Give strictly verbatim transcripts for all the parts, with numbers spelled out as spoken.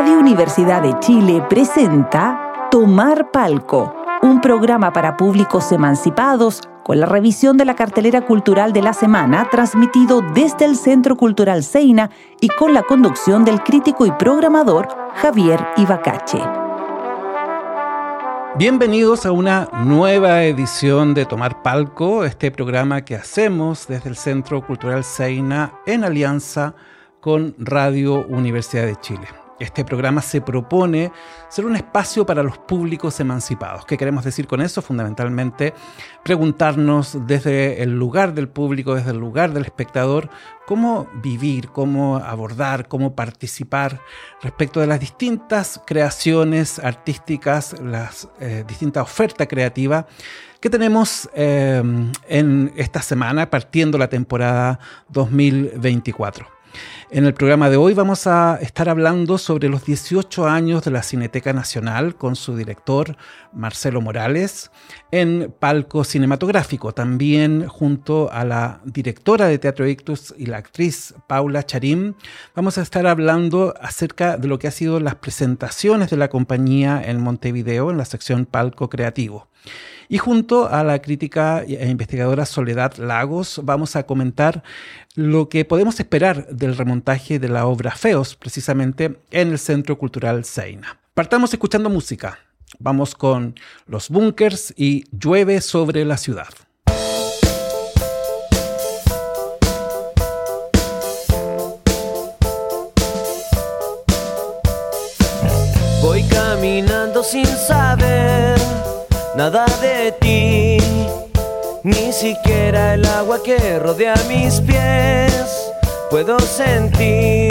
Radio Universidad de Chile presenta Tomar Palco, un programa para públicos emancipados con la revisión de la cartelera cultural de la semana, transmitido desde el Centro Cultural Seina y con la conducción del crítico y programador Javier Ibacache. Bienvenidos a una nueva edición de Tomar Palco, este programa que hacemos desde el Centro Cultural Seina en alianza con Radio Universidad de Chile. Este programa se propone ser un espacio para los públicos emancipados. ¿Qué queremos decir con eso? Fundamentalmente, preguntarnos desde el lugar del público, desde el lugar del espectador, cómo vivir, cómo abordar, cómo participar respecto de las distintas creaciones artísticas, las eh, distintas ofertas creativas que tenemos eh, en esta semana, partiendo la temporada dos mil veinticuatro. En el programa de hoy vamos a estar hablando sobre los dieciocho años de la Cineteca Nacional con su director Marcelo Morales en palco cinematográfico. También junto a la directora de Teatro Ictus y la actriz Paula Charim vamos a estar hablando acerca de lo que han sido las presentaciones de la compañía en Montevideo en la sección Palco Creativo. Y junto a la crítica e investigadora Soledad Lagos vamos a comentar lo que podemos esperar del remontaje de la obra Feos, precisamente en el Centro Cultural Seina. Partamos escuchando música. Vamos con Los Bunkers y Llueve sobre la ciudad. Voy caminando sin saber nada de ti, ni siquiera el agua que rodea mis pies puedo sentir.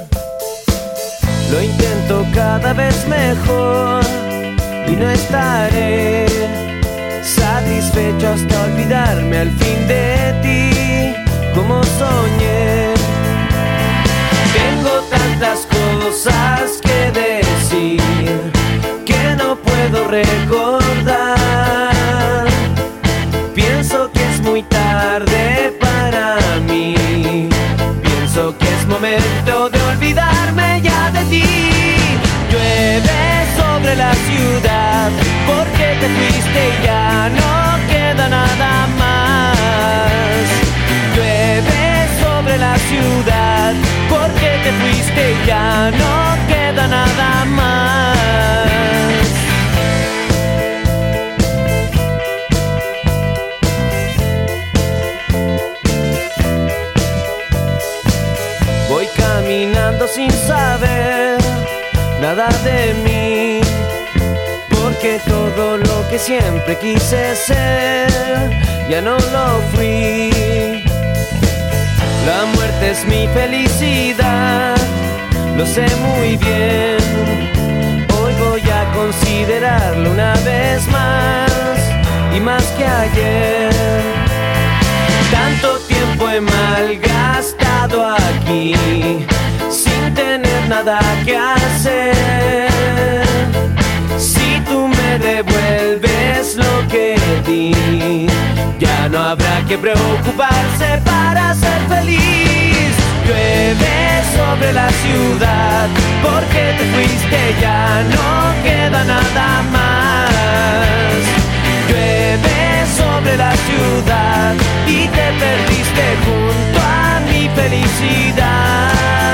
Lo intento cada vez mejor y no estaré satisfecho hasta olvidarme al fin de ti, como soñé. Tengo tantas cosas que decir que no puedo recordar. Pienso que es muy tarde para mí. Pienso que es momento de olvidarme ya de ti. Llueve sobre la ciudad porque te fuiste y ya no queda nada más. Llueve sobre la ciudad porque te fuiste y ya no queda nada más. Voy caminando sin saber nada de mí, porque todo lo que siempre quise ser ya no lo fui. La muerte es mi felicidad, lo sé muy bien. Hoy voy a considerarlo una vez más y más que ayer. Tanto tiempo he malgastado aquí sin tener nada que hacer. Si tú me devuelves lo que di, ya no habrá que preocuparse para ser feliz. Llueve sobre la ciudad porque te fuiste, ya no queda nada más. Llueve sobre la ciudad y te perdiste junto a mi felicidad.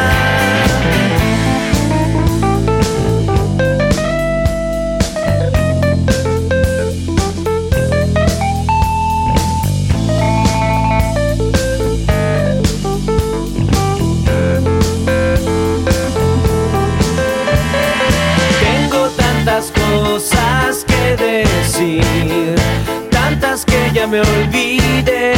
Cosas que decir, tantas que ya me olvidé.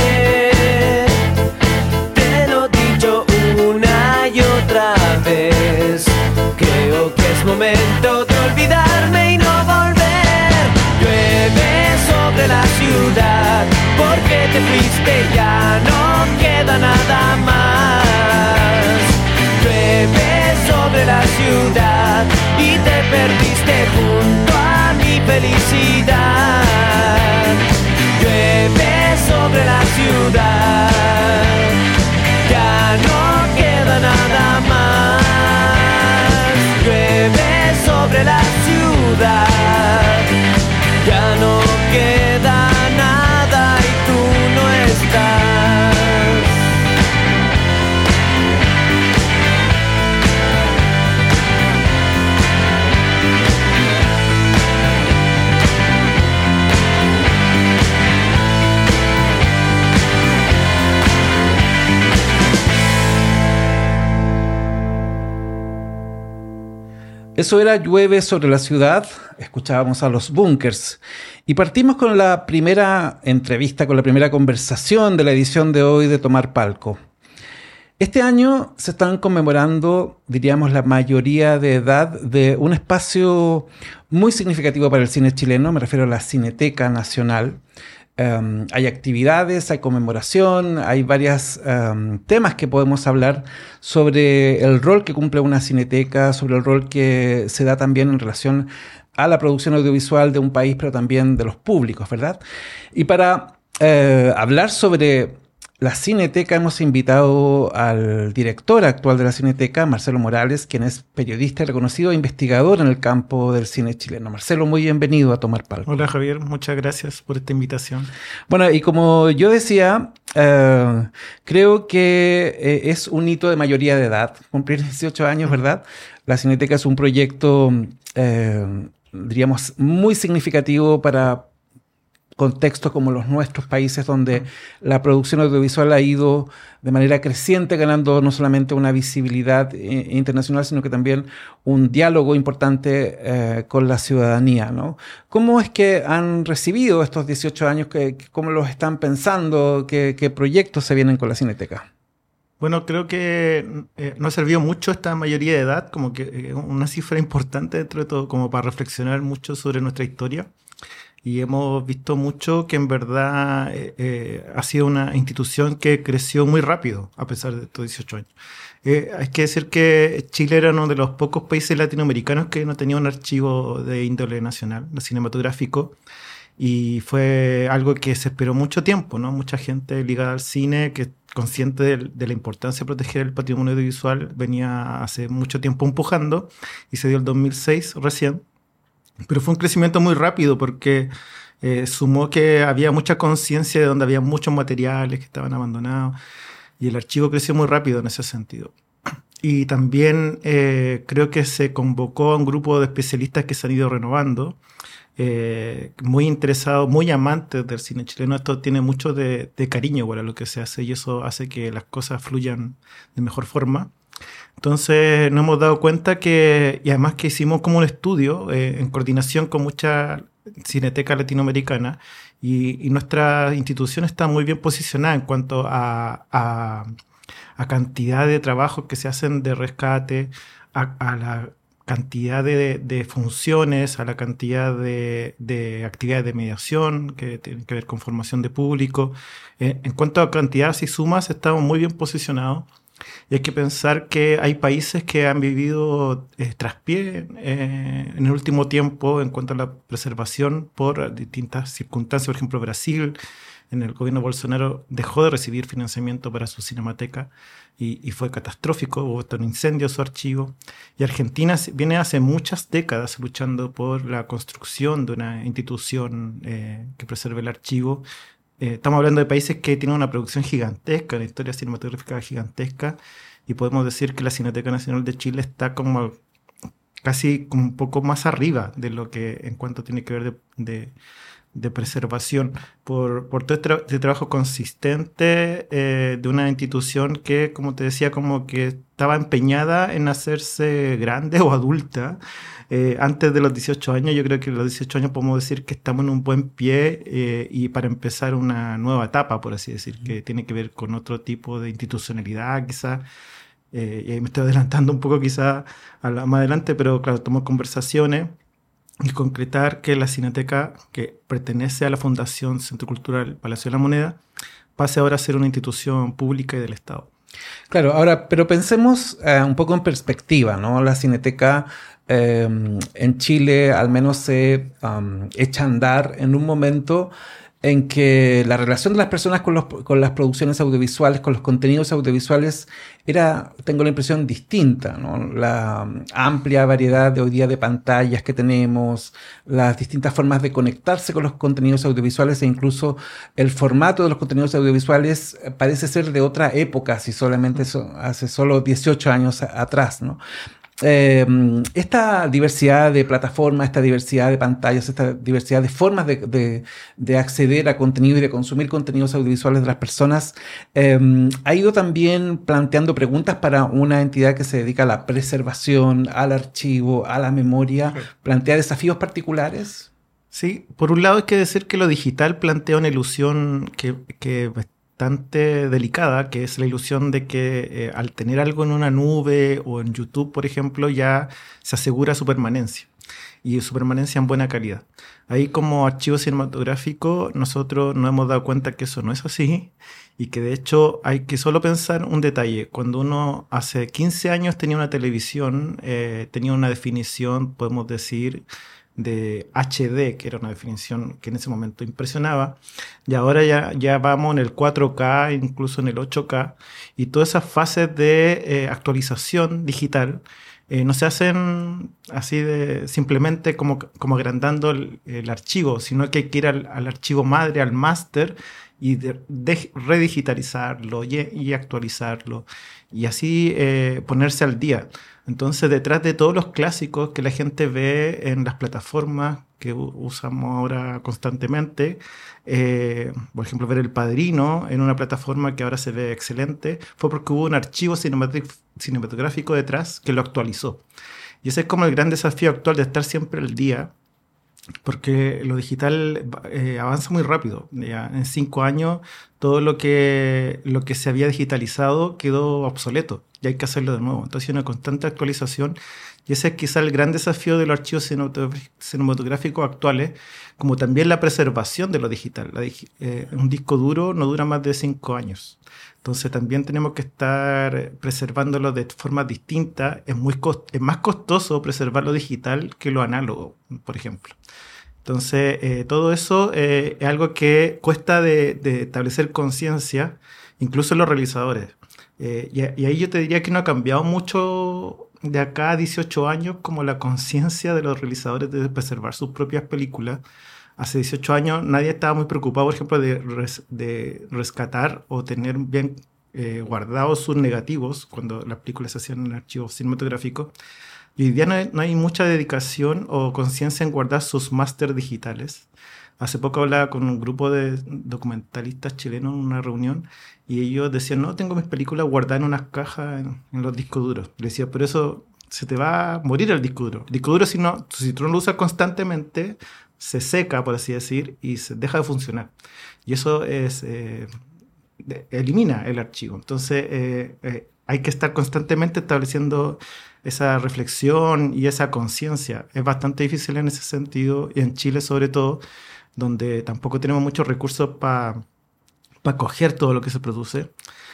Te lo he dicho una y otra vez. Creo que es momento de olvidarme y no volver. Llueve sobre la ciudad porque te fuiste y ya no queda nada más. Llueve sobre la ciudad y te perdiste junto a mi felicidad. Llueve sobre la ciudad, ya no queda nada más. Llueve Eso era Llueve sobre la ciudad, escuchábamos a los Bunkers y partimos con la primera entrevista, con la primera conversación de la edición de hoy de Tomar Palco. Este año se están conmemorando, diríamos, la mayoría de edad de un espacio muy significativo para el cine chileno, me refiero a la Cineteca Nacional. Um, hay actividades, hay conmemoración, hay varios um, temas que podemos hablar sobre el rol que cumple una cineteca, sobre el rol que se da también en relación a la producción audiovisual de un país, pero también de los públicos, ¿verdad? Y para uh, hablar sobre la Cineteca hemos invitado al director actual de la Cineteca, Marcelo Morales, quien es periodista y reconocido investigador en el campo del cine chileno. Marcelo, muy bienvenido a Tomar Palco. Hola Javier, muchas gracias por esta invitación. Bueno, y como yo decía, uh, creo que eh, es un hito de mayoría de edad, cumplir dieciocho años, ¿verdad? La Cineteca es un proyecto, eh, diríamos, muy significativo para contextos como los nuestros países, donde la producción audiovisual ha ido de manera creciente, ganando no solamente una visibilidad eh, internacional, sino que también un diálogo importante eh, con la ciudadanía, ¿no? ¿Cómo es que han recibido estos dieciocho años? ¿Qué, ¿Cómo los están pensando? ¿Qué, qué proyectos se vienen con la Cineteca? Bueno, creo que eh, nos sirvió mucho esta mayoría de edad, como que eh, una cifra importante dentro de todo, como para reflexionar mucho sobre nuestra historia. Y hemos visto mucho que en verdad eh, eh, ha sido una institución que creció muy rápido a pesar de estos dieciocho años. Eh, hay que decir que Chile era uno de los pocos países latinoamericanos que no tenía un archivo de índole nacional, cinematográfico, y fue algo que se esperó mucho tiempo, ¿no? Mucha gente ligada al cine, que consciente de, de la importancia de proteger el patrimonio audiovisual, venía hace mucho tiempo empujando, y se dio el dos mil seis recién. Pero fue un crecimiento muy rápido porque eh, sumó que había mucha conciencia de donde había muchos materiales que estaban abandonados y el archivo creció muy rápido en ese sentido. Y también eh, creo que se convocó a un grupo de especialistas que se han ido renovando, eh, muy interesados, muy amantes del cine chileno. Esto tiene mucho de, de cariño para lo que se hace y eso hace que las cosas fluyan de mejor forma. Entonces nos hemos dado cuenta que, y además que hicimos como un estudio eh, en coordinación con muchas cinetecas latinoamericanas y, y nuestra institución está muy bien posicionada en cuanto a, a, a cantidad de trabajos que se hacen de rescate, a, a la cantidad de, de funciones, a la cantidad de, de actividades de mediación que tienen que ver con formación de público. Eh, en cuanto a cantidades y sumas, estamos muy bien posicionados. Y hay que pensar que hay países que han vivido eh, traspié eh, en el último tiempo en cuanto a la preservación por distintas circunstancias. Por ejemplo, Brasil, en el gobierno Bolsonaro, dejó de recibir financiamiento para su cinemateca y, y fue catastrófico. Hubo un incendio en su archivo. Y Argentina viene hace muchas décadas luchando por la construcción de una institución eh, que preserve el archivo. Eh, estamos hablando de países que tienen una producción gigantesca, una historia cinematográfica gigantesca, y podemos decir que la Cineteca Nacional de Chile está como casi como un poco más arriba de lo que en cuanto tiene que ver de, de, de preservación, por, por todo este, tra- este trabajo consistente eh, de una institución que, como te decía, como que estaba empeñada en hacerse grande o adulta. Eh, antes de los dieciocho años, yo creo que a los dieciocho años podemos decir que estamos en un buen pie eh, y para empezar una nueva etapa, por así decir, que tiene que ver con otro tipo de institucionalidad, quizás. Eh, y ahí me estoy adelantando un poco quizás más adelante, pero claro, tomamos conversaciones y concretar que la Cineteca, que pertenece a la Fundación Centro Cultural Palacio de la Moneda, pase ahora a ser una institución pública y del Estado. Claro, ahora, pero pensemos eh, un poco en perspectiva, ¿no? La Cineteca eh, en Chile al menos se um, echa a andar en un momento en que la relación de las personas con, los, con las producciones audiovisuales, con los contenidos audiovisuales, era, tengo la impresión, distinta, ¿no? La um, amplia variedad de hoy día de pantallas que tenemos, las distintas formas de conectarse con los contenidos audiovisuales e incluso el formato de los contenidos audiovisuales parece ser de otra época, si solamente eso, hace solo dieciocho años a, atrás, ¿no? eh, esta diversidad de plataformas, esta diversidad de pantallas, esta diversidad de formas de, de, de acceder a contenido y de consumir contenidos audiovisuales de las personas, eh, ha ido también planteando preguntas para una entidad que se dedica a la preservación, al archivo, a la memoria, sí. ¿Plantea desafíos particulares? Sí, por un lado hay que decir que lo digital plantea una ilusión que, que bastante delicada, que es la ilusión de que eh, al tener algo en una nube o en YouTube, por ejemplo, ya se asegura su permanencia y su permanencia en buena calidad. Ahí como archivo cinematográfico nosotros nos hemos dado cuenta que eso no es así y que de hecho hay que solo pensar un detalle. Cuando uno hace quince años tenía una televisión, eh, tenía una definición, podemos decir, de H D, que era una definición que en ese momento impresionaba, y ahora ya, ya vamos en el cuatro K, incluso en el ocho K, y todas esas fases de eh, actualización digital eh, no se hacen así de simplemente como, como agrandando el, el archivo, sino que hay que ir al, al archivo madre, al máster, y de, de redigitalizarlo y, y actualizarlo, y así eh, ponerse al día. Entonces, detrás de todos los clásicos que la gente ve en las plataformas que usamos ahora constantemente, eh, por ejemplo, ver El Padrino en una plataforma que ahora se ve excelente, fue porque hubo un archivo cinematográfico detrás que lo actualizó. Y ese es como el gran desafío actual, de estar siempre al día, porque lo digital eh, avanza muy rápido. Ya en cinco años todo lo que, lo que se había digitalizado quedó obsoleto y hay que hacerlo de nuevo. Entonces hay una constante actualización y ese es quizá el gran desafío de los archivos cinematográficos actuales, como también la preservación de lo digital. La, eh, un disco duro no dura más de cinco años. Entonces también tenemos que estar preservándolo de formas distintas. Es, muy cost- es más costoso preservar lo digital que lo análogo, por ejemplo. Entonces, eh, todo eso eh, es algo que cuesta de, de establecer conciencia, incluso en los realizadores. Eh, y, y ahí yo te diría que no ha cambiado mucho de acá a dieciocho años como la conciencia de los realizadores de preservar sus propias películas. Hace dieciocho años nadie estaba muy preocupado, por ejemplo, de, res, de rescatar o tener bien eh, guardados sus negativos cuando las películas se hacían en archivos cinematográficos. Y hoy día no hay, no hay mucha dedicación o conciencia en guardar sus máster digitales. Hace poco hablaba con un grupo de documentalistas chilenos en una reunión y ellos decían, no, tengo mis películas guardadas en unas cajas en, en los discos duros. Le decía, pero eso se te va a morir el disco duro. El disco duro, si, no, si tú no lo usas constantemente, se seca, por así decir, y se deja de funcionar. Y eso es, eh, de, elimina el archivo. Entonces, eh, eh, hay que estar constantemente estableciendo esa reflexión y esa conciencia. Es bastante difícil en ese sentido, y en Chile sobre todo, donde tampoco tenemos muchos recursos para pa coger todo lo que se produce.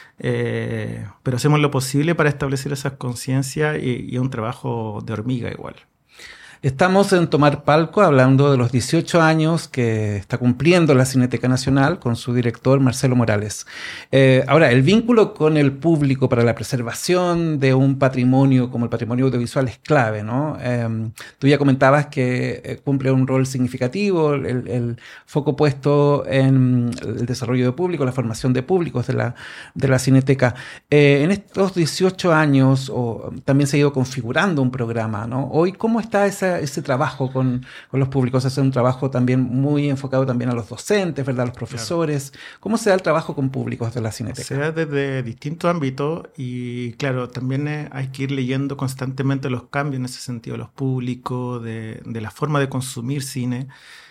Eh, pero hacemos lo posible para establecer esa conciencia y, y un trabajo de hormiga igual. Estamos en Tomar Palco hablando de los dieciocho años que está cumpliendo la Cineteca Nacional con su director Marcelo Morales. Eh, ahora, el vínculo con el público para la preservación de un patrimonio como el patrimonio audiovisual es clave, ¿no? Eh, tú ya comentabas que eh, cumple un rol significativo, el, el foco puesto en el desarrollo de público, la formación de públicos de la, de la Cineteca. Eh, en estos dieciocho años o, también se ha ido configurando un programa, ¿no? Hoy, ¿cómo está esa ese trabajo con, con los públicos? Es un trabajo también muy enfocado también a los docentes, ¿verdad? A los profesores. Claro. ¿Cómo se da el trabajo con públicos de la Cineteca? Se da desde distintos ámbitos y claro, también hay que ir leyendo constantemente los cambios en ese sentido, los públicos, de, de la forma de consumir cine.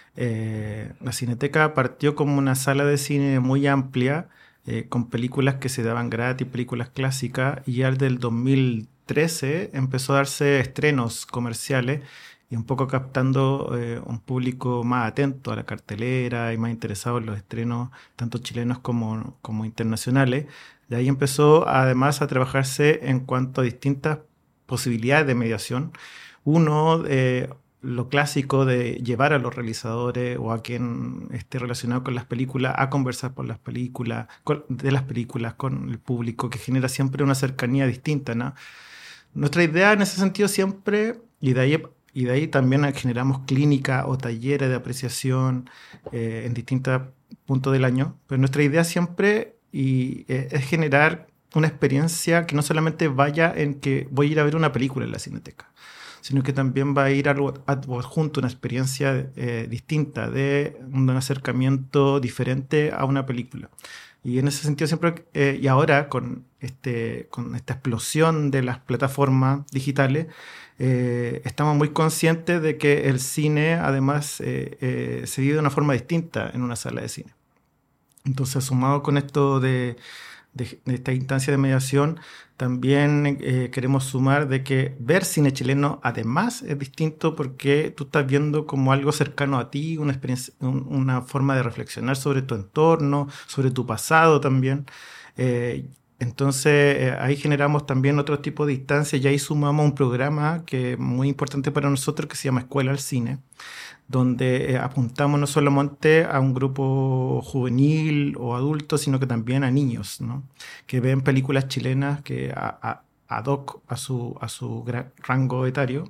Eh, la Cineteca partió como una sala de cine muy amplia, eh, con películas que se daban gratis, películas clásicas, y ya desde el dos mil trece empezó a darse estrenos comerciales y un poco captando eh, un público más atento a la cartelera y más interesado en los estrenos, tanto chilenos como, como internacionales. De ahí empezó además a trabajarse en cuanto a distintas posibilidades de mediación. Uno, eh, lo clásico de llevar a los realizadores o a quien esté relacionado con las películas a conversar por las películas, con, de las películas con el público, que genera siempre una cercanía distinta, ¿no? Nuestra idea en ese sentido siempre, y de ahí, y de ahí también generamos clínica o talleres de apreciación eh, en distintos puntos del año, pero nuestra idea siempre y, eh, es generar una experiencia que no solamente vaya en que voy a ir a ver una película en la Cineteca, sino que también va a ir algo adjunto, una experiencia eh, distinta, de un acercamiento diferente a una película. Y en ese sentido siempre, eh, y ahora con, este, con esta explosión de las plataformas digitales, eh, estamos muy conscientes de que el cine además eh, eh, se vive de una forma distinta en una sala de cine. Entonces, sumado con esto de, de, de esta instancia de mediación, también eh, queremos sumar de que ver cine chileno además es distinto porque tú estás viendo como algo cercano a ti, una experiencia, un, una forma de reflexionar sobre tu entorno, sobre tu pasado también. Eh, entonces eh, ahí generamos también otro tipo de instancias y ahí sumamos un programa que es muy importante para nosotros que se llama Escuela al Cine, donde eh, apuntamos no solamente a un grupo juvenil o adulto, sino que también a niños, ¿no? Que ven películas chilenas que a, a, ad hoc a su, a su gran rango etario.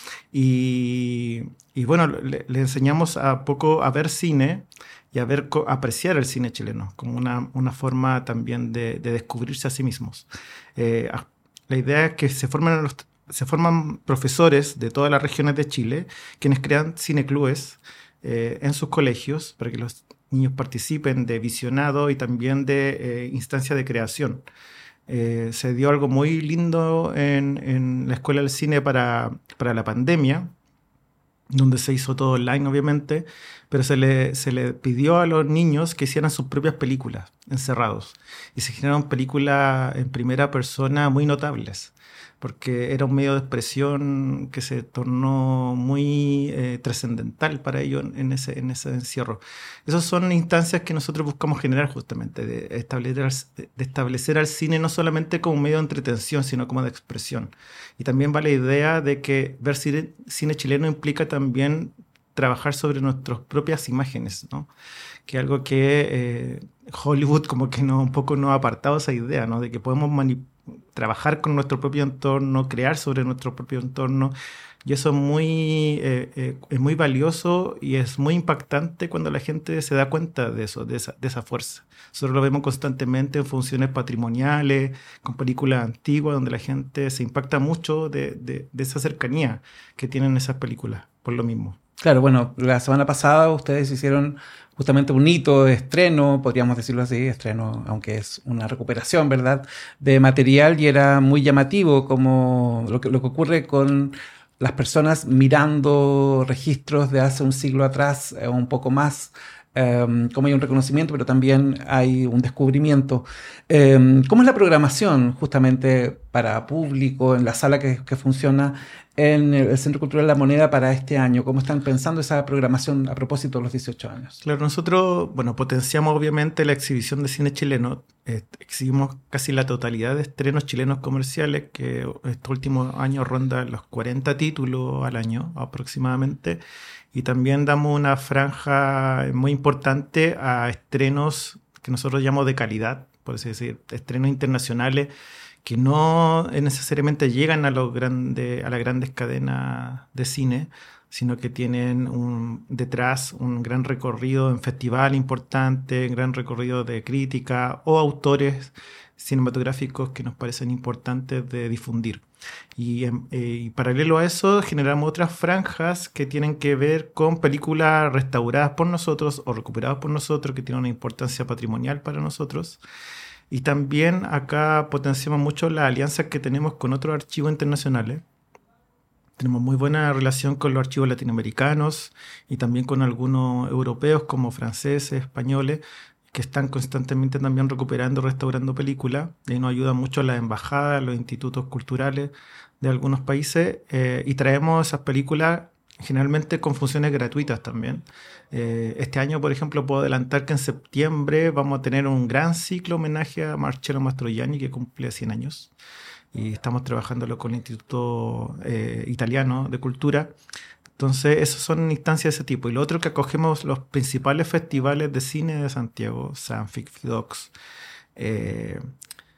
Y, y bueno, le, le enseñamos a poco a ver cine y a ver, a apreciar el cine chileno como una, una forma también de, de descubrirse a sí mismos. Eh, la idea es que se formen los Se forman profesores de todas las regiones de Chile, quienes crean cineclubes eh, en sus colegios para que los niños participen de visionado y también de eh, instancia de creación. Eh, se dio algo muy lindo en, en la Escuela del Cine para, para la pandemia, donde se hizo todo online, obviamente, pero se le, se le pidió a los niños que hicieran sus propias películas, encerrados. Y se generaron películas en primera persona muy notables, porque era un medio de expresión que se tornó muy eh, trascendental para ellos en ese, en ese encierro. Esas son instancias que nosotros buscamos generar justamente, de establecer, de establecer al cine no solamente como un medio de entretención, sino como de expresión. Y también va la idea de que ver cine, cine chileno implica también trabajar sobre nuestras propias imágenes, ¿no? Que algo que eh, Hollywood como que no, un poco nos ha apartado esa idea, ¿no? De que podemos manipular, trabajar con nuestro propio entorno, crear sobre nuestro propio entorno, y eso es muy, eh, eh, es muy valioso y es muy impactante cuando la gente se da cuenta de eso, de esa, de esa fuerza. Nosotros lo vemos constantemente en funciones patrimoniales, con películas antiguas, donde la gente se impacta mucho de, de, de esa cercanía que tienen esas películas, por lo mismo. Claro, bueno, la semana pasada ustedes hicieron justamente un hito de estreno, podríamos decirlo así, estreno, aunque es una recuperación, ¿verdad?, de material, y era muy llamativo como lo que, lo que ocurre con las personas mirando registros de hace un siglo atrás, eh, un poco más, eh, como hay un reconocimiento, pero también hay un descubrimiento. Eh, ¿Cómo es la programación justamente para público en la sala que, que funciona en el Centro Cultural La Moneda para este año? ¿Cómo están pensando esa programación a propósito de los dieciocho años? Claro, nosotros, bueno, potenciamos obviamente la exhibición de cine chileno. Eh, exhibimos casi la totalidad de estrenos chilenos comerciales, que estos últimos años ronda los cuarenta títulos al año aproximadamente. Y también damos una franja muy importante a estrenos que nosotros llamamos de calidad, por así decir, estrenos internacionales, que no necesariamente llegan a, los grande, a las grandes cadenas de cine, sino que tienen un, detrás un gran recorrido en festival importante, un gran recorrido de crítica o autores cinematográficos que nos parecen importantes de difundir. Y, eh, y paralelo a eso generamos otras franjas que tienen que ver con películas restauradas por nosotros o recuperadas por nosotros, que tienen una importancia patrimonial para nosotros. Y también acá potenciamos mucho las alianzas que tenemos con otros archivos internacionales. Tenemos muy buena relación con los archivos latinoamericanos y también con algunos europeos como franceses, españoles, que están constantemente también recuperando, restaurando películas. Y nos ayudan mucho las embajadas, los institutos culturales de algunos países. Eh, y traemos esas películas generalmente con funciones gratuitas también. Eh, este año, por ejemplo, puedo adelantar que en septiembre vamos a tener un gran ciclo homenaje a Marcello Mastroianni, que cumple cien años. Y estamos trabajándolo con el Instituto eh, Italiano de Cultura. Entonces, esas son instancias de ese tipo. Y lo otro que acogemos los principales festivales de cine de Santiago, Sanfic, Fidox, eh,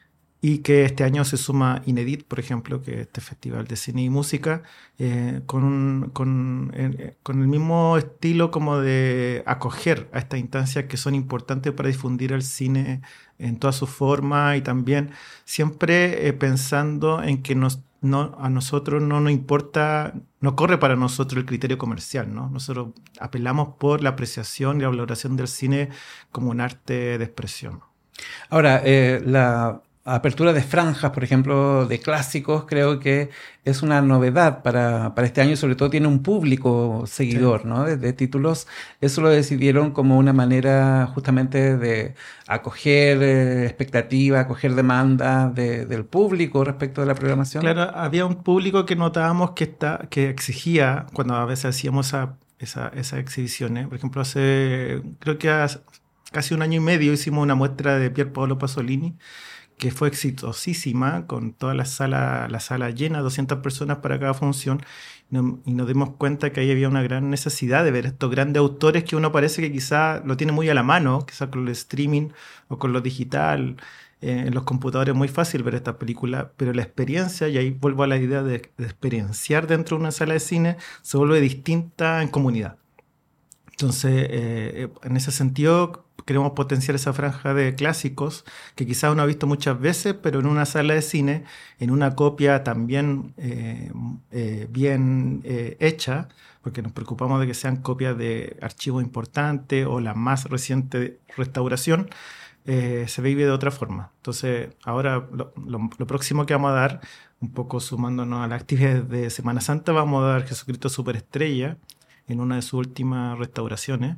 y que este año se suma Inedit, por ejemplo, que es este festival de cine y música, eh, con, un, con, eh, con el mismo estilo como de acoger a estas instancias que son importantes para difundir el cine en todas sus formas y también siempre eh, pensando en que nos, no, a nosotros no nos importa, no corre para nosotros el criterio comercial, ¿no? Nosotros apelamos por la apreciación y la valoración del cine como un arte de expresión. Ahora, eh, la apertura de franjas, por ejemplo, de clásicos, creo que es una novedad para, para este año, sobre todo tiene un público seguidor, sí, ¿no? De, de títulos. Eso lo decidieron como una manera justamente de acoger eh, expectativa, acoger demanda de, del público respecto de la programación. Claro, había un público que notábamos que, está, que exigía, cuando a veces hacíamos esa, esa, esas exhibiciones, por ejemplo, hace, creo que hace casi un año y medio hicimos una muestra de Pier Paolo Pasolini, que fue exitosísima, con toda la sala, la sala llena, doscientas personas para cada función, no, y nos dimos cuenta que ahí había una gran necesidad de ver estos grandes autores que uno parece que quizá lo tiene muy a la mano, quizá con el streaming o con lo digital, eh, en los computadores es muy fácil ver estas películas, pero la experiencia, y ahí vuelvo a la idea de, de experienciar dentro de una sala de cine, se vuelve distinta en comunidad. Entonces, eh, en ese sentido, queremos potenciar esa franja de clásicos que quizás uno ha visto muchas veces, pero en una sala de cine, en una copia también eh, eh, bien eh, hecha, porque nos preocupamos de que sean copias de archivos importantes o la más reciente restauración, eh, se vive de otra forma. Entonces, ahora lo, lo, lo próximo que vamos a dar, un poco sumándonos a las actividades de Semana Santa, vamos a dar Jesucristo Superestrella en una de sus últimas restauraciones.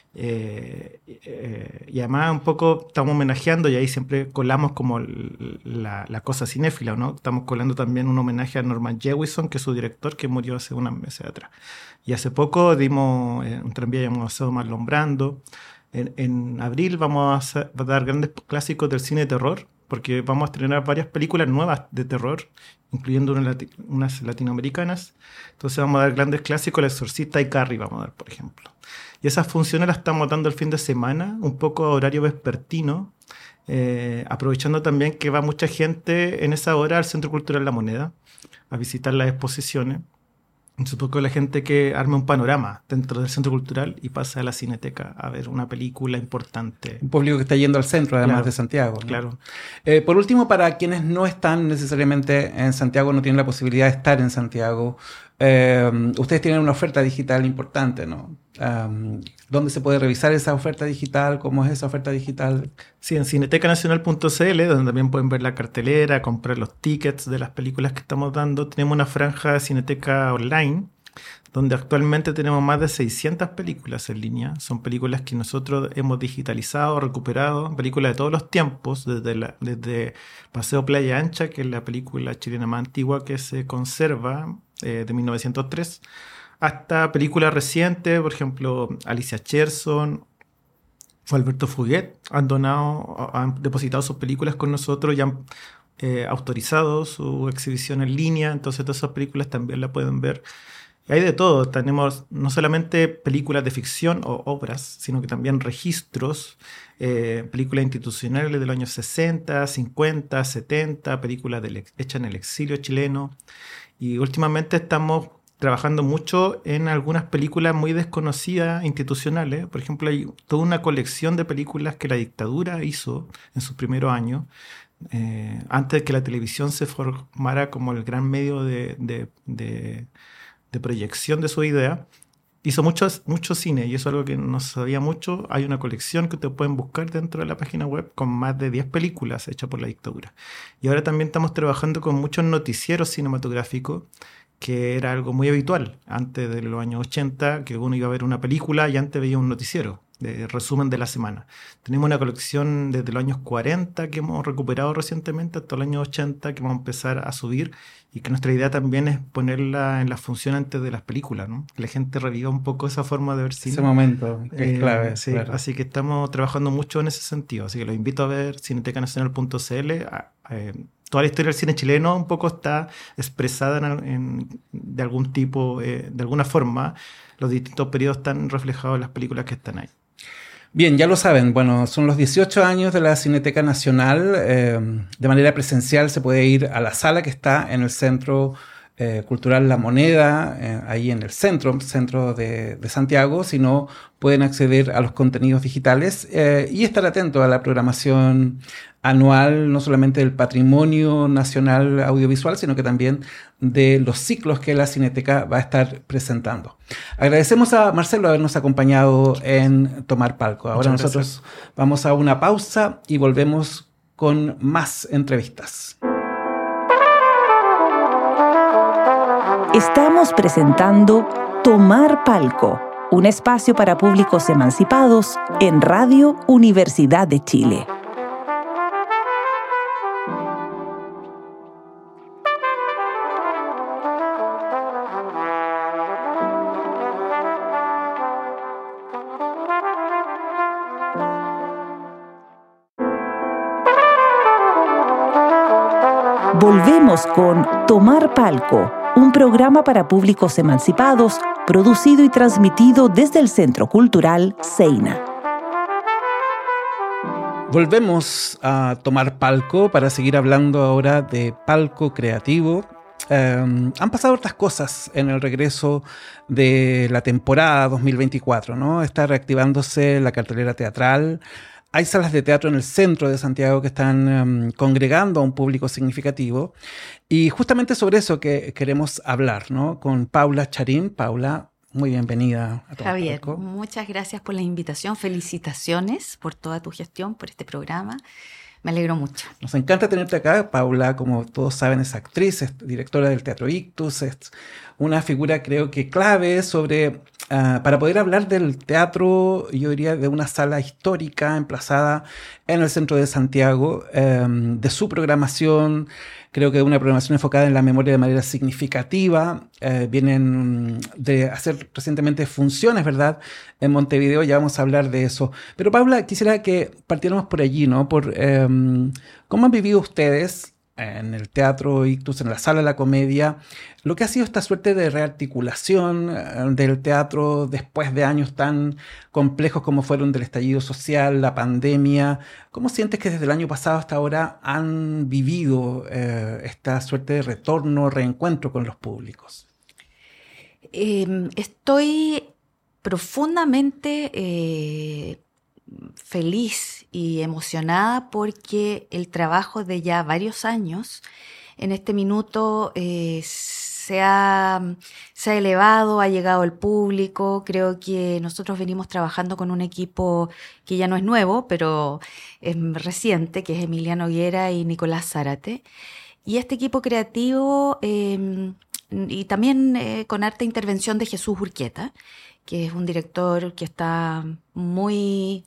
Eh, eh, y además un poco estamos homenajeando, y ahí siempre colamos como la, la cosa cinéfila, ¿no? Estamos colando también un homenaje a Norman Jewison, que es su director, que murió hace unos meses atrás. Y hace poco dimos eh, un tranvía llamado Marlon Brando. En, en abril vamos a, hacer, a dar grandes clásicos del cine de terror, porque vamos a estrenar varias películas nuevas de terror, incluyendo unas, lati- unas latinoamericanas. Entonces vamos a dar grandes clásicos, El Exorcista y Carrie vamos a dar, por ejemplo. Y esas funciones las estamos dando el fin de semana, un poco a horario vespertino, eh, aprovechando también que va mucha gente en esa hora al Centro Cultural La Moneda a visitar las exposiciones. Es un poco la gente que arme un panorama dentro del Centro Cultural y pasa a la Cineteca a ver una película importante. Un público que está yendo al centro, además Claro, de Santiago, ¿no? Claro. Eh, por último, para quienes no están necesariamente en Santiago, no tienen la posibilidad de estar en Santiago, eh, ustedes tienen una oferta digital importante, ¿no? Um, ¿Dónde se puede revisar esa oferta digital? ¿Cómo es esa oferta digital? Sí, en cineteca nacional punto c l, donde también pueden ver la cartelera, comprar los tickets de las películas que estamos dando. Tenemos una franja de Cineteca Online, donde actualmente tenemos más de seiscientas películas en línea. Son películas que nosotros hemos digitalizado, recuperado, películas de todos los tiempos, desde, la, desde Paseo Playa Ancha, que es la película chilena más antigua que se conserva, eh, de mil novecientos tres, hasta películas recientes, por ejemplo, Alicia Cherson o Alberto Fuguet han donado, han depositado sus películas con nosotros y han eh, autorizado su exhibición en línea. Entonces todas esas películas también la pueden ver. Hay de todo, tenemos no solamente películas de ficción o obras, sino que también registros, eh, películas institucionales de los años sesenta, cincuenta, setenta, películas del, hechas en el exilio chileno. Y últimamente estamos trabajando mucho en algunas películas muy desconocidas institucionales. Por ejemplo, hay toda una colección de películas que la dictadura hizo en sus primeros años, eh, antes de que la televisión se formara como el gran medio de... de, de de proyección de su idea. Hizo mucho, mucho cine, y eso es algo que no sabía mucho. Hay una colección que ustedes pueden buscar dentro de la página web con más de diez películas hechas por la dictadura. Y ahora también estamos trabajando con muchos noticieros cinematográficos, que era algo muy habitual antes de los años ochenta, que uno iba a ver una película y antes veía un noticiero de resumen de la semana. Tenemos una colección desde los años cuarenta que hemos recuperado recientemente hasta los años ochenta, que vamos a empezar a subir, y que nuestra idea también es ponerla en la función antes de las películas, ¿no? Que la gente reviva un poco esa forma de ver cine. Ese momento que es Eh, clave. sí, Claro. así que estamos trabajando mucho en ese sentido. Así que los invito a ver cineteca nacional punto c l. Eh, toda la historia del cine chileno un poco está expresada en, en, de algún tipo, eh, de alguna forma. Los distintos periodos están reflejados en las películas que están ahí. Bien, ya lo saben, bueno, son los dieciocho años de la Cineteca Nacional. Eh, de manera presencial se puede ir a la sala que está en el Centro eh, Cultural La Moneda, eh, ahí en el centro, centro de, de Santiago. Si no, pueden acceder a los contenidos digitales eh, y estar atentos a la programación anual, no solamente del patrimonio nacional audiovisual, sino que también de los ciclos que la Cineteca va a estar presentando. Agradecemos a Marcelo habernos acompañado en Tomar Palco. Ahora Muchas nosotros gracias. Vamos a una pausa y volvemos con más entrevistas. Estamos presentando Tomar Palco, un espacio para públicos emancipados en Radio Universidad de Chile. Volvemos con Tomar Palco, un programa para públicos emancipados, producido y transmitido desde el Centro Cultural Seina. Volvemos a Tomar Palco para seguir hablando ahora de palco creativo. Eh, han pasado otras cosas en el regreso de la temporada dos mil veinticuatro, ¿no? Está reactivándose la cartelera teatral. Hay salas de teatro en el centro de Santiago que están um, congregando a un público significativo. Y justamente sobre eso que queremos hablar, ¿no? Con Paula Charín. Paula, muy bienvenida a Tomar Javier, Palco. muchas gracias por la invitación. Felicitaciones por toda tu gestión, por este programa. Me alegro mucho. Nos encanta tenerte acá. Paula, como todos saben, es actriz, es directora del Teatro Ictus, es una figura creo que clave sobre... Uh, para poder hablar del teatro, yo diría, de una sala histórica emplazada en el centro de Santiago, um, de su programación, creo que una programación enfocada en la memoria de manera significativa. Uh, vienen de hacer recientemente funciones, ¿verdad?, en Montevideo, ya vamos a hablar de eso. Pero Paula, quisiera que partiéramos por allí, ¿no? Por um, cómo han vivido ustedes en el Teatro Ictus, en la Sala de la Comedia, lo que ha sido esta suerte de rearticulación eh, del teatro después de años tan complejos como fueron del estallido social, la pandemia. ¿Cómo sientes que desde el año pasado hasta ahora han vivido eh, esta suerte de retorno, reencuentro con los públicos? Eh, estoy profundamente eh, feliz y emocionada porque el trabajo de ya varios años en este minuto eh, se, ha, se ha elevado, ha llegado al público. Creo que nosotros venimos trabajando con un equipo que ya no es nuevo, pero es reciente, que es Emiliano Guerra y Nicolás Zárate. Y este equipo creativo, eh, y también eh, con harta intervención de Jesús Urquieta, que es un director que está muy...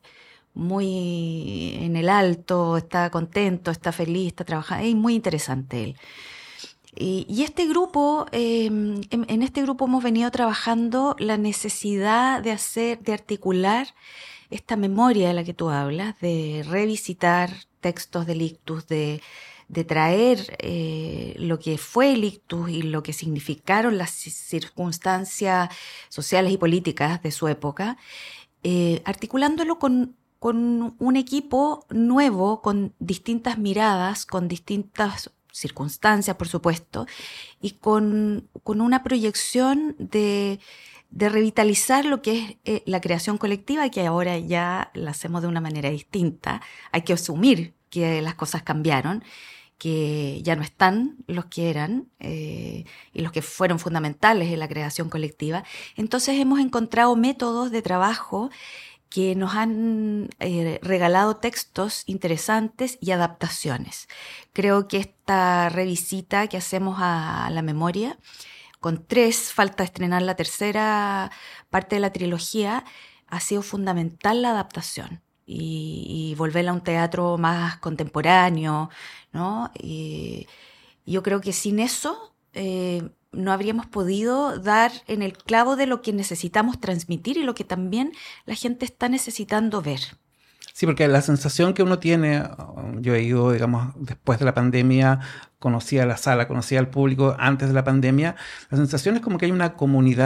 muy en el alto, está contento, está feliz, está trabajando, es muy interesante él. Y, y este grupo, eh, en, en este grupo hemos venido trabajando la necesidad de hacer, de articular esta memoria de la que tú hablas, de revisitar textos del Ictus, de, de traer eh, lo que fue el Ictus y lo que significaron las circunstancias sociales y políticas de su época, eh, articulándolo con con un equipo nuevo, con distintas miradas, con distintas circunstancias, por supuesto, y con, con una proyección de, de revitalizar lo que es eh, la creación colectiva, que ahora ya la hacemos de una manera distinta. Hay que asumir que las cosas cambiaron, que ya no están los que eran eh, y los que fueron fundamentales en la creación colectiva. Entonces hemos encontrado métodos de trabajo que nos han eh, regalado textos interesantes y adaptaciones. Creo que esta revisita que hacemos a la memoria, con tres, falta estrenar la tercera parte de la trilogía, ha sido fundamental la adaptación y, y volverla a un teatro más contemporáneo, ¿no? Y yo creo que sin eso eh, no habríamos podido dar en el clavo de lo que necesitamos transmitir y lo que también la gente está necesitando ver. Sí, porque la sensación que uno tiene, yo he ido, digamos, después de la pandemia, conocía la sala, conocía al público antes de la pandemia, la sensación es como que hay una comunidad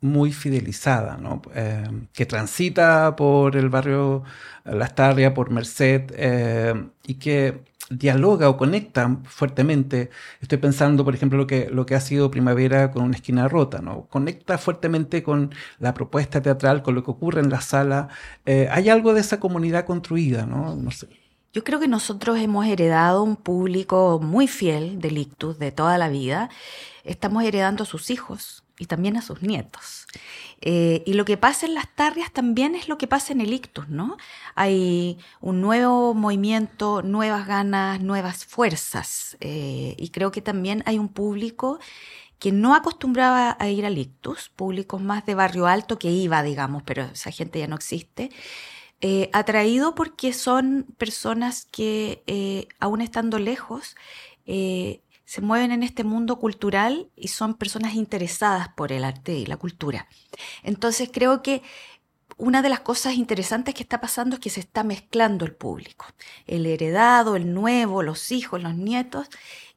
muy fidelizada, ¿no? Eh, que transita por el barrio Las Tarrias, por Merced, eh, y que dialoga o conecta fuertemente. Estoy pensando, por ejemplo, lo que, lo que ha sido Primavera con una esquina rota, ¿no? Conecta fuertemente con la propuesta teatral, con lo que ocurre en la sala. Eh, hay algo de esa comunidad construida, ¿no? No sé. Yo creo que nosotros hemos heredado un público muy fiel del ictus de toda la vida. Estamos heredando a sus hijos y también a sus nietos. Eh, y lo que pasa en Las Tarrias también es lo que pasa en el ictus, ¿no? Hay un nuevo movimiento, nuevas ganas, nuevas fuerzas. Eh, y creo que también hay un público que no acostumbraba a ir al ictus, públicos más de barrio alto que iba, digamos, pero esa gente ya no existe. Eh, atraído porque son personas que, eh, aún estando lejos, eh, se mueven en este mundo cultural y son personas interesadas por el arte y la cultura. Entonces creo que una de las cosas interesantes que está pasando es que se está mezclando el público, el heredado, el nuevo, los hijos, los nietos,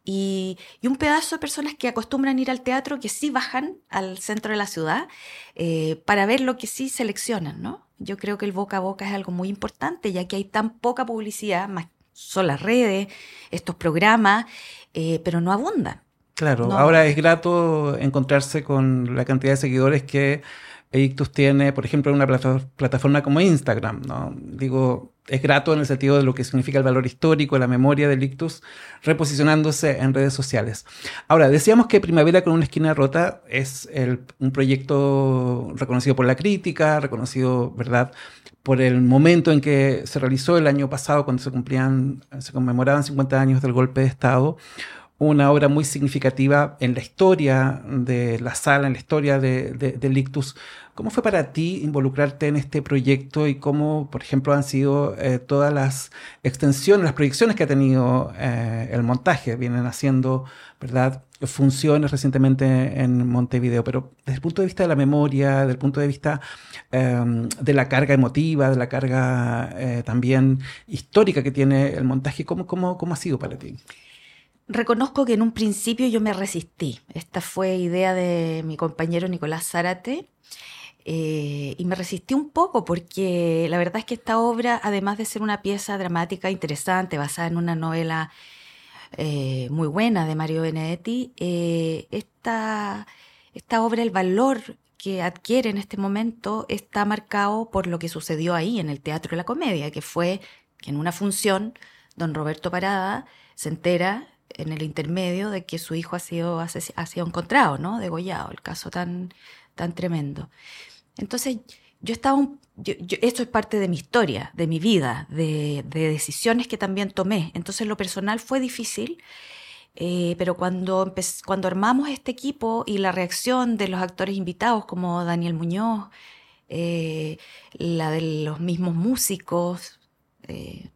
y, y un pedazo de personas que acostumbran ir al teatro, que sí bajan al centro de la ciudad eh, para ver lo que sí seleccionan, ¿no? Yo creo que el boca a boca es algo muy importante, ya que hay tan poca publicidad, más son las redes, estos programas, eh, pero no abundan. Claro, no. Ahora es grato encontrarse con la cantidad de seguidores que Ictus tiene, por ejemplo, en una plata- plataforma como Instagram, ¿no? Digo, es grato en el sentido de lo que significa el valor histórico, la memoria del Ictus, reposicionándose en redes sociales. Ahora, decíamos que Primavera con una esquina rota es el, un proyecto reconocido por la crítica, reconocido, ¿verdad?, por el momento en que se realizó el año pasado, cuando se cumplían, se conmemoraban cincuenta años del golpe de Estado. Una obra muy significativa en la historia de la sala, en la historia de, de, del Ictus. ¿Cómo fue para ti involucrarte en este proyecto y cómo, por ejemplo, han sido eh, todas las extensiones, las proyecciones que ha tenido eh, el montaje? Vienen haciendo, ¿verdad?, funciones recientemente en Montevideo, pero desde el punto de vista de la memoria, desde el punto de vista eh, de la carga emotiva, de la carga eh, también histórica que tiene el montaje, ¿cómo, cómo, cómo ha sido para ti? Reconozco que en un principio yo me resistí. Esta fue idea de mi compañero Nicolás Zárate, eh, y me resistí un poco porque la verdad es que esta obra, además de ser una pieza dramática interesante, basada en una novela eh, muy buena de Mario Benedetti, eh, esta, esta obra, el valor que adquiere en este momento está marcado por lo que sucedió ahí en el Teatro de la Comedia, que fue que en una función don Roberto Parada se entera en el intermedio de que su hijo ha sido, ha sido encontrado, ¿no?, degollado, el caso tan, tan tremendo. Entonces, yo estaba, un, yo, yo, esto es parte de mi historia, de mi vida, de, de decisiones que también tomé. Entonces, lo personal fue difícil, eh, pero cuando, empecé, cuando armamos este equipo y la reacción de los actores invitados, como Daniel Muñoz, eh, la de los mismos músicos, eh,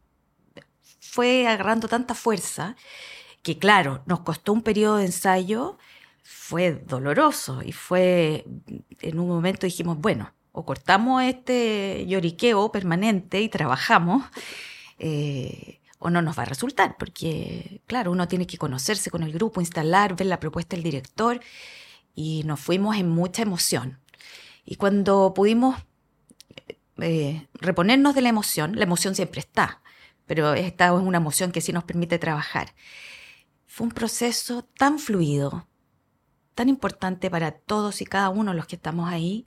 fue agarrando tanta fuerza que, claro, nos costó un periodo de ensayo, fue doloroso y fue, en un momento dijimos, bueno, o cortamos este lloriqueo permanente y trabajamos, eh, o no nos va a resultar, porque, claro, uno tiene que conocerse con el grupo, instalar, ver la propuesta del director, y nos fuimos en mucha emoción. Y cuando pudimos eh, reponernos de la emoción, la emoción siempre está, pero esta es una emoción que sí nos permite trabajar. Fue un proceso tan fluido, tan importante para todos y cada uno de los que estamos ahí,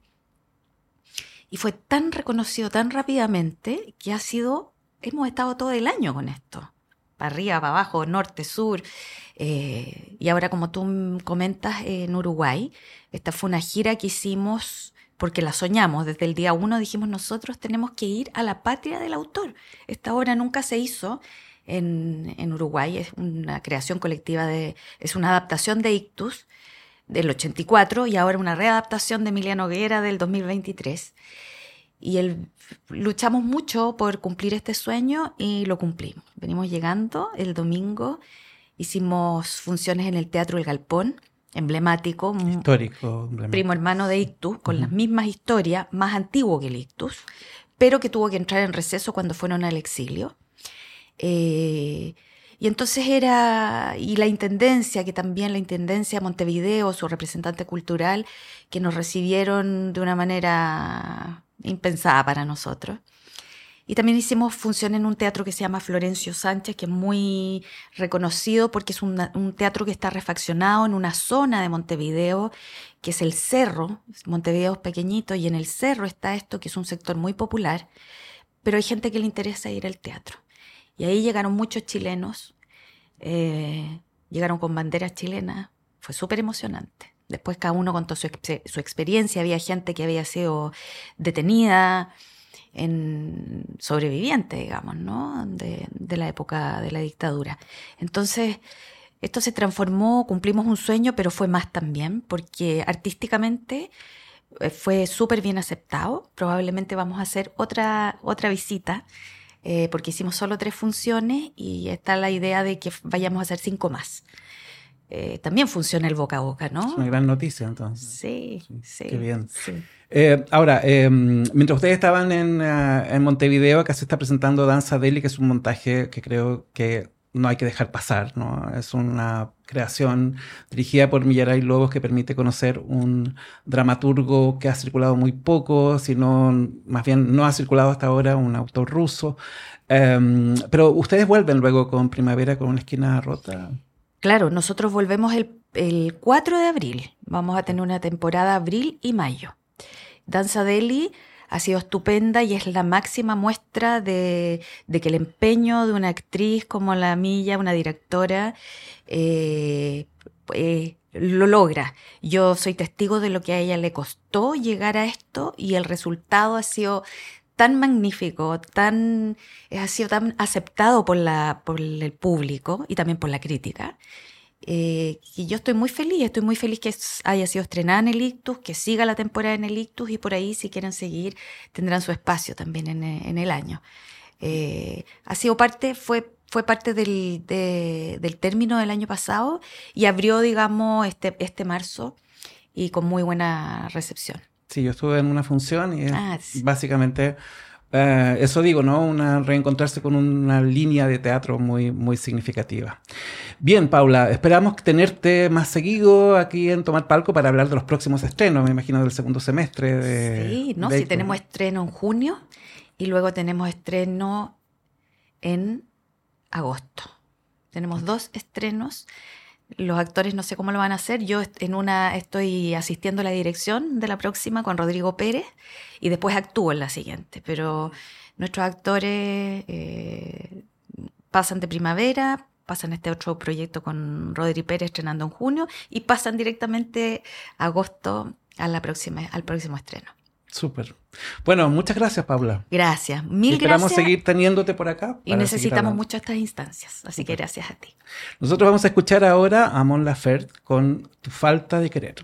y fue tan reconocido tan rápidamente que ha sido, hemos estado todo el año con esto, para arriba, para abajo, norte, sur, eh, y ahora, como tú comentas, eh, en Uruguay, esta fue una gira que hicimos porque la soñamos. Desde el día uno dijimos, nosotros tenemos que ir a la patria del autor. Esta obra nunca se hizo en, en Uruguay, es una creación colectiva, de, es una adaptación de Ictus del ochenta y cuatro y ahora una readaptación de Emiliano Noguera del dos mil veintitrés. Y el, luchamos mucho por cumplir este sueño y lo cumplimos. Venimos llegando el domingo, hicimos funciones en el Teatro El Galpón, emblemático, histórico, emblemático. Primo hermano de Ictus, con uh-huh. las mismas historias, más antiguo que el Ictus, pero que tuvo que entrar en receso cuando fueron al exilio. Eh, Y entonces era, y la Intendencia, que también la Intendencia de Montevideo, su representante cultural, que nos recibieron de una manera impensada para nosotros. Y también hicimos función en un teatro que se llama Florencio Sánchez, que es muy reconocido porque es una, un teatro que está refaccionado en una zona de Montevideo, que es el Cerro. Montevideo es pequeñito y en el Cerro está esto, que es un sector muy popular, pero hay gente que le interesa ir al teatro. Y ahí llegaron muchos chilenos, eh, llegaron con banderas chilenas, fue súper emocionante. Después cada uno contó su, su experiencia, había gente que había sido detenida, en sobreviviente, digamos, ¿no? De, de la época de la dictadura. Entonces, esto se transformó, cumplimos un sueño, pero fue más también, porque artísticamente fue súper bien aceptado. Probablemente vamos a hacer otra, otra visita, eh, porque hicimos solo tres funciones y está la idea de que vayamos a hacer cinco más. Eh, también funciona el boca a boca, ¿no? Es una gran noticia, entonces. Sí, sí. sí Qué bien. Sí. Eh, ahora, eh, mientras ustedes estaban en, uh, en Montevideo, acá se está presentando Danza Deli, que es un montaje que creo que no hay que dejar pasar, ¿no? Es una creación dirigida por Millaray Lobos que permite conocer un dramaturgo que ha circulado muy poco, sino más bien no ha circulado hasta ahora, un autor ruso. Um, pero ustedes vuelven luego con Primavera con una esquina rota. Claro, nosotros volvemos el, el cuatro de abril. Vamos a tener una temporada abril y mayo. Danza Deli ha sido estupenda y es la máxima muestra de, de que el empeño de una actriz como la Milla, una directora, eh, eh, lo logra. Yo soy testigo de lo que a ella le costó llegar a esto y el resultado ha sido tan magnífico, tan, ha sido tan aceptado por, la, por el público y también por la crítica. Eh, y yo estoy muy feliz, estoy muy feliz que haya sido estrenada en el Ictus, que siga la temporada en el Ictus y por ahí si quieren seguir tendrán su espacio también en, en el año. Eh, ha sido parte, fue, fue parte del, de, del término del año pasado y abrió, digamos, este, este marzo y con muy buena recepción. Sí, yo estuve en una función y ah, sí. básicamente... Uh, eso digo, ¿no? Una, reencontrarse con una línea de teatro muy, muy significativa. Bien, Paula, esperamos tenerte más seguido aquí en Tomar Palco para hablar de los próximos estrenos, me imagino del segundo semestre. De, sí, no, de sí, tenemos estreno en junio y luego tenemos estreno en agosto. Tenemos dos estrenos. Los actores no sé cómo lo van a hacer. Yo en una estoy asistiendo a la dirección de la próxima con Rodrigo Pérez y después actúo en la siguiente. Pero nuestros actores eh, pasan de Primavera, pasan este otro proyecto con Rodrigo Pérez estrenando en junio y pasan directamente a agosto a la próxima, al próximo estreno. Súper. Bueno, muchas gracias, Paula. Gracias, mil y esperamos gracias. seguir teniéndote por acá. Y necesitamos mucho estas instancias, así Súper. Que gracias a ti. Nosotros vamos a escuchar ahora a Mon Laferte con Tu falta de querer.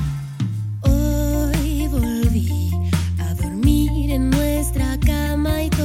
Hoy volví a dormir en nuestra cama y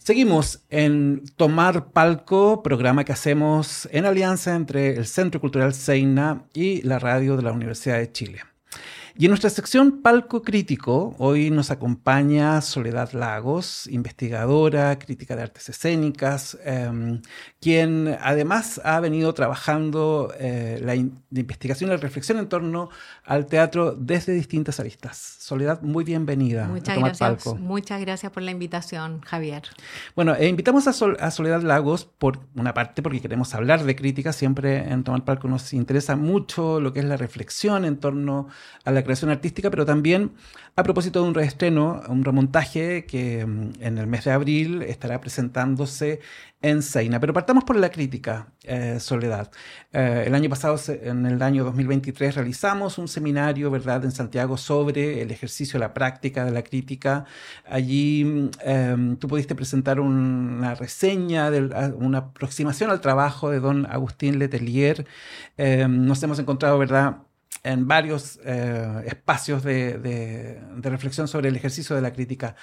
Seguimos en Tomar Palco, programa que hacemos en alianza entre el Centro Cultural Seina y la radio de la Universidad de Chile. Y en nuestra sección Palco Crítico, hoy nos acompaña Soledad Lagos, investigadora, crítica de artes escénicas, eh, quien además ha venido trabajando eh, la, in- la investigación y la reflexión en torno al teatro desde distintas aristas. Soledad, muy bienvenida Muchas a Tomar gracias, Palco. muchas gracias por la invitación, Javier. Bueno, eh, invitamos a, Sol- a Soledad Lagos por una parte porque queremos hablar de crítica. Siempre en Tomar Palco nos interesa mucho lo que es la reflexión en torno a la creación artística, pero también a propósito de un reestreno, un remontaje que mm, en el mes de abril estará presentándose en Seina. Pero partamos por la crítica, eh, Soledad. Eh, el año pasado, se- en el año dos mil veintitrés, realizamos un seminario, ¿verdad?, en Santiago sobre el ejercicio, la práctica de la crítica. Allí mm, eh, tú pudiste presentar un- una reseña, de, una aproximación al trabajo de don Agustín Letelier. Eh, nos hemos encontrado, ¿verdad?, en varios eh, espacios de, de- de reflexión sobre el ejercicio de la crítica.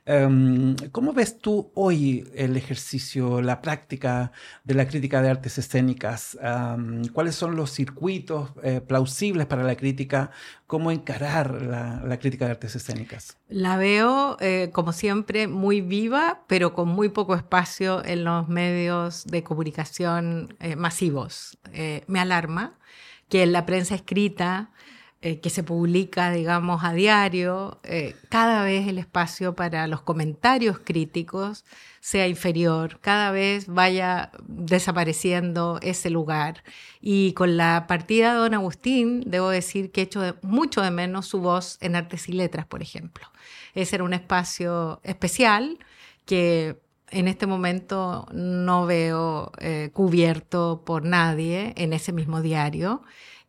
Um, ¿Cómo ves tú hoy el ejercicio, la práctica de la crítica de artes escénicas? Um, ¿Cuáles son los circuitos eh, plausibles para la crítica? ¿Cómo encarar la, la crítica de artes escénicas? La veo, eh, como siempre, muy viva, pero con muy poco espacio en los medios de comunicación eh, masivos. Eh, me alarma que en la prensa escrita, eh, que se publica, digamos, a diario, eh, cada vez el espacio para los comentarios críticos sea inferior, cada vez vaya desapareciendo ese lugar. Y con la partida de don Agustín, debo decir que echo de, mucho de menos su voz en Artes y Letras, por ejemplo. Ese era un espacio especial que en este momento no veo eh, cubierto por nadie en ese mismo diario.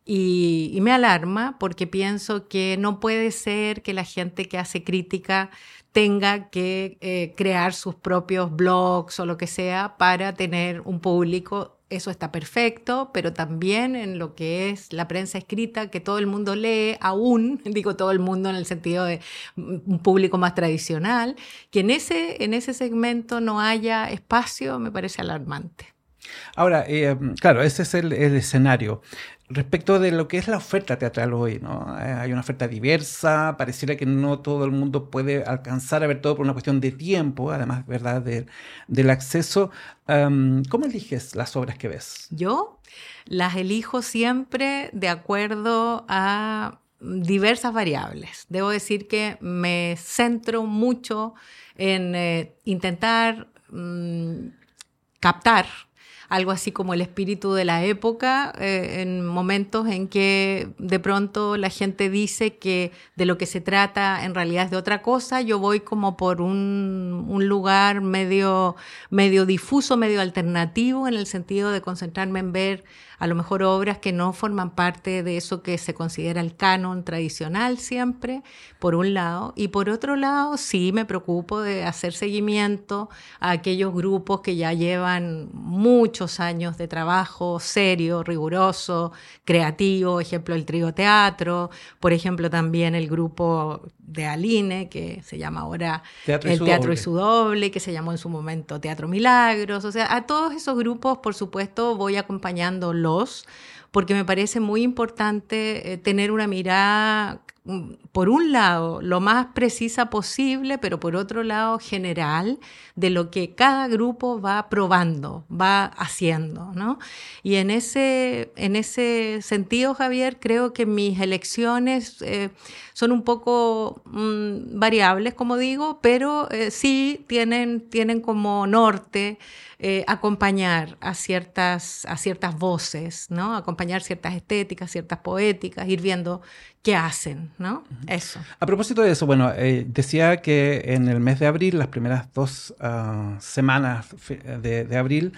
Y, y me alarma porque pienso que no puede ser que la gente que hace crítica tenga que eh, crear sus propios blogs o lo que sea para tener un público. Eso está perfecto, pero también en lo que es la prensa escrita, que todo el mundo lee, aún, digo todo el mundo en el sentido de un público más tradicional, que en ese, en ese segmento no haya espacio, me parece alarmante. Ahora, eh, claro, ese es el, el escenario. Respecto de lo que es la oferta teatral hoy, ¿no? Eh, hay una oferta diversa, pareciera que no todo el mundo puede alcanzar a ver todo por una cuestión de tiempo, además, ¿verdad?, de, del acceso. Um, ¿Cómo eliges las obras que ves? Yo las elijo siempre de acuerdo a diversas variables. Debo decir que me centro mucho en eh, intentar mmm, captar algo así como el espíritu de la época, eh, en momentos en que de pronto la gente dice que de lo que se trata en realidad es de otra cosa. Yo voy como por un, un lugar medio, medio difuso, medio alternativo, en el sentido de concentrarme en ver a lo mejor obras que no forman parte de eso que se considera el canon tradicional siempre, por un lado, y por otro lado sí me preocupo de hacer seguimiento a aquellos grupos que ya llevan muchos años de trabajo serio, riguroso, creativo, ejemplo el Trío Teatro, por ejemplo también el grupo de Aline, que se llama ahora Teatro el Teatro y su Doble, que se llamó en su momento Teatro Milagros. O sea, a todos esos grupos, por supuesto, voy acompañándolos, porque me parece muy importante eh, tener una mirada, por un lado, lo más precisa posible, pero por otro lado, general, de lo que cada grupo va probando, va haciendo, ¿no? Y en ese, en ese sentido, Javier, creo que mis elecciones eh, son un poco mmm, variables, como digo, pero eh, sí tienen, tienen como norte eh, acompañar a ciertas, a ciertas voces, ¿no? Acompañar ciertas estéticas, ciertas poéticas, ir viendo qué hacen, ¿no? Uh-huh. Eso. A propósito de eso, bueno, eh, decía que en el mes de abril, las primeras dos uh, semanas de, de abril,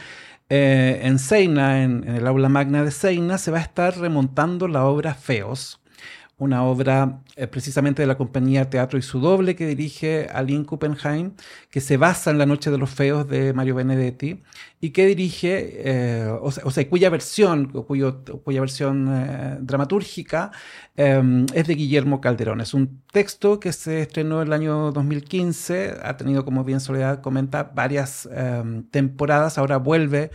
eh, en Seina, en, en el aula magna de Seina, se va a estar remontando la obra Feos, una obra eh, precisamente de la compañía Teatro y su Doble que dirige Aline Kuppenheim, que se basa en La Noche de los Feos de Mario Benedetti y que dirige, eh, o, sea, o sea, cuya versión, cuyo, cuya versión eh, dramatúrgica eh, es de Guillermo Calderón. Es un texto que se estrenó el año dos mil quince, ha tenido, como bien Soledad comenta, varias eh, temporadas, ahora vuelve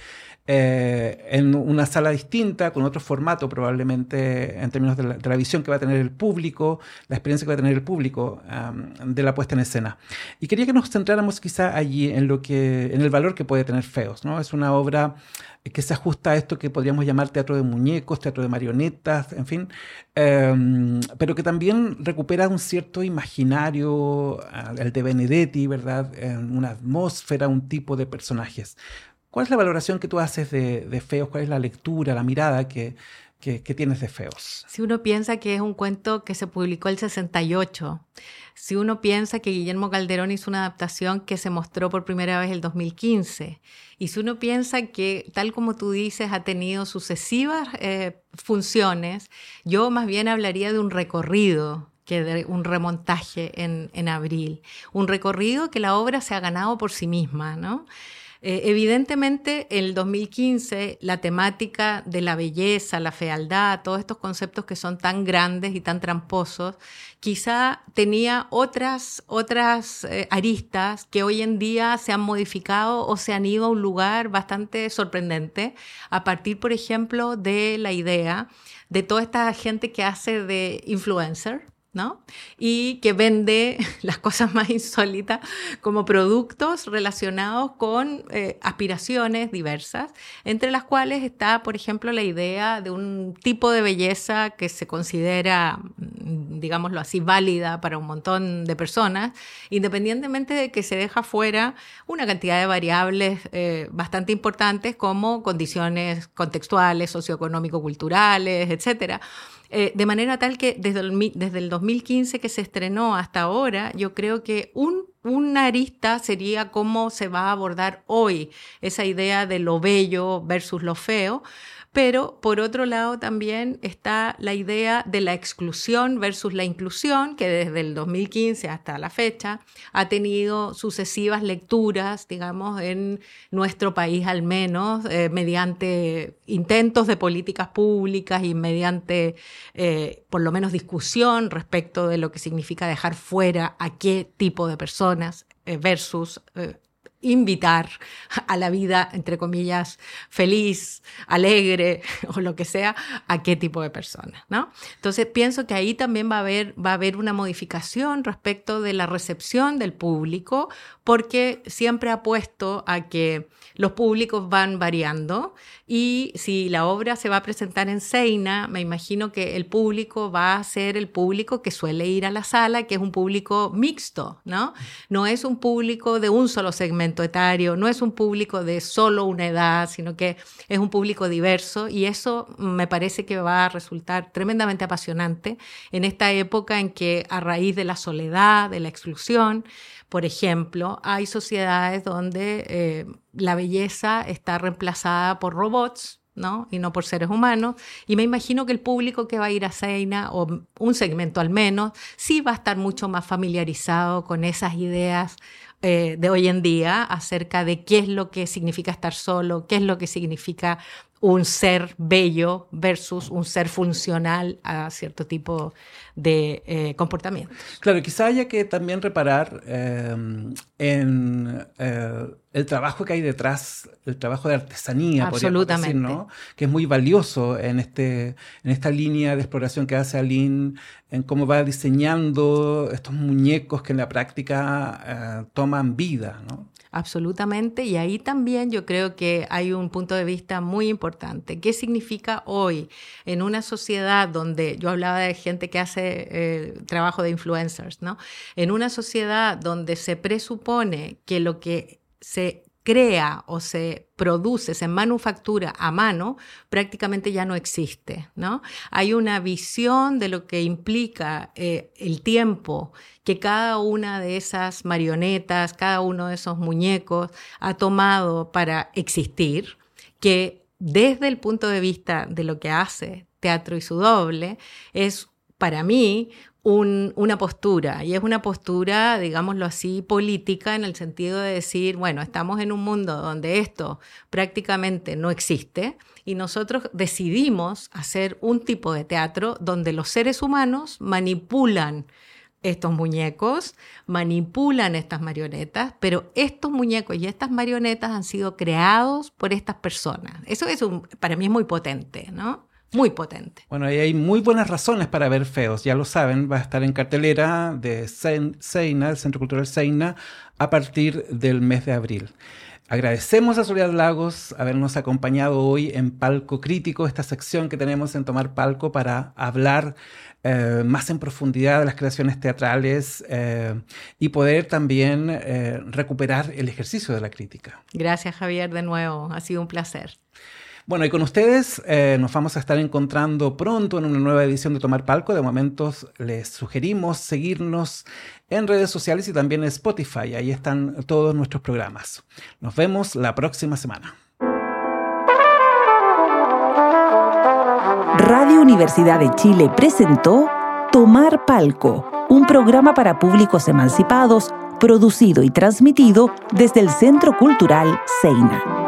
Eh, en una sala distinta, con otro formato probablemente en términos de la, de la visión que va a tener el público, la experiencia que va a tener el público um, de la puesta en escena. Y quería que nos centráramos quizá allí en, lo que, en el valor que puede tener Feos, ¿no? Es una obra que se ajusta a esto que podríamos llamar teatro de muñecos, teatro de marionetas, en fin, um, pero que también recupera un cierto imaginario, uh, el de Benedetti, ¿verdad? En una atmósfera, un tipo de personajes. ¿Cuál es la valoración que tú haces de, de Feos? ¿Cuál es la lectura, la mirada que, que, que tienes de Feos? Si uno piensa que es un cuento que se publicó el sesenta y ocho, si uno piensa que Guillermo Calderón hizo una adaptación que se mostró por primera vez el dos mil quince, y si uno piensa que, tal como tú dices, ha tenido sucesivas eh, funciones, yo más bien hablaría de un recorrido que de un remontaje en, en abril. Un recorrido que la obra se ha ganado por sí misma, ¿no? Eh, evidentemente, en el dos mil quince, la temática de la belleza, la fealdad, todos estos conceptos que son tan grandes y tan tramposos, quizá tenía otras, otras eh, aristas que hoy en día se han modificado o se han ido a un lugar bastante sorprendente, a partir, por ejemplo, de la idea de toda esta gente que hace de influencer, ¿no? Y que vende las cosas más insólitas como productos relacionados con eh, aspiraciones diversas, entre las cuales está, por ejemplo, la idea de un tipo de belleza que se considera, digámoslo así, válida para un montón de personas, independientemente de que se deja fuera una cantidad de variables eh, bastante importantes como condiciones contextuales, socioeconómico-culturales, etcétera. Eh, de manera tal que desde el, desde el dos mil quince que se estrenó hasta ahora, yo creo que un, una arista sería cómo se va a abordar hoy esa idea de lo bello versus lo feo. Pero, por otro lado, también está la idea de la exclusión versus la inclusión, que desde el dos mil quince hasta la fecha ha tenido sucesivas lecturas, digamos, en nuestro país al menos, eh, mediante intentos de políticas públicas y mediante, eh, por lo menos, discusión respecto de lo que significa dejar fuera a qué tipo de personas eh, versus... Eh, invitar a la vida, entre comillas, feliz, alegre o lo que sea, a qué tipo de personas, ¿no? Entonces pienso que ahí también va a haber, va a haber una modificación respecto de la recepción del público, porque siempre apuesto a que los públicos van variando y si la obra se va a presentar en Seina, me imagino que el público va a ser el público que suele ir a la sala, que es un público mixto, ¿no? No es un público de un solo segmento etario, no es un público de solo una edad, sino que es un público diverso y eso me parece que va a resultar tremendamente apasionante en esta época en que a raíz de la soledad, de la exclusión, por ejemplo, hay sociedades donde eh, la belleza está reemplazada por robots, ¿no? Y no por seres humanos, y me imagino que el público que va a ir a Seina, o un segmento al menos, sí va a estar mucho más familiarizado con esas ideas eh, de hoy en día acerca de qué es lo que significa estar solo, qué es lo que significa un ser bello versus un ser funcional a cierto tipo de eh, comportamientos. Claro, quizá haya que también reparar eh, en eh, el trabajo que hay detrás, el trabajo de artesanía, podríamos decir, ¿no? Que es muy valioso en, este, en esta línea de exploración que hace Aline, en cómo va diseñando estos muñecos que en la práctica eh, toman vida, ¿no? Absolutamente, y ahí también yo creo que hay un punto de vista muy importante. ¿Qué significa hoy en una sociedad donde, yo hablaba de gente que hace eh, trabajo de influencers, ¿no? En una sociedad donde se presupone que lo que se crea o se produce, se manufactura a mano, prácticamente ya no existe, ¿no? Hay una visión de lo que implica eh, el tiempo que cada una de esas marionetas, cada uno de esos muñecos ha tomado para existir, que desde el punto de vista de lo que hace Teatro y su Doble, es para mí, un, una postura, y es una postura, digámoslo así, política, en el sentido de decir, bueno, estamos en un mundo donde esto prácticamente no existe, y nosotros decidimos hacer un tipo de teatro donde los seres humanos manipulan estos muñecos, manipulan estas marionetas, pero estos muñecos y estas marionetas han sido creados por estas personas. Eso es un, para mí es muy potente, ¿no? Muy potente. Bueno, y hay muy buenas razones para ver Feos, ya lo saben, va a estar en cartelera de Seina, el Centro Cultural Seina, a partir del mes de abril. Agradecemos a Soledad Lagos habernos acompañado hoy en Palco Crítico, esta sección que tenemos en Tomar Palco para hablar eh, más en profundidad de las creaciones teatrales eh, y poder también eh, recuperar el ejercicio de la crítica. Gracias, Javier, de nuevo. Ha sido un placer. Bueno, y con ustedes eh, nos vamos a estar encontrando pronto en una nueva edición de Tomar Palco. De momentos les sugerimos seguirnos en redes sociales y también en Spotify. Ahí están todos nuestros programas. Nos vemos la próxima semana. Radio Universidad de Chile presentó Tomar Palco, un programa para públicos emancipados, producido y transmitido desde el Centro Cultural Seina.